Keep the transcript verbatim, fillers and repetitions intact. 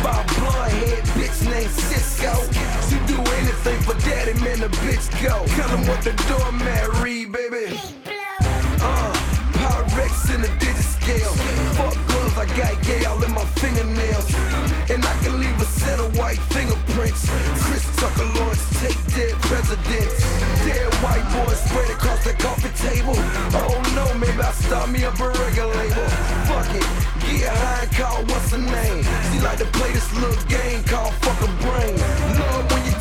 by a blonde head bitch named Cisco. She do anything for daddy, man, the bitch go. Tell him what the doormat read, baby. Uh, Pyrex in the digit scale. Fuck gloves, I got Yale in my fingernails. And I can leave a set of white fingerprints. Chris Tucker, Lawrence, take dead presidents. Dead white boys spread across the coffee table. Oh no, maybe I'll start me up a record label. Fuck it, get high and call what's her name. She like to play this little game.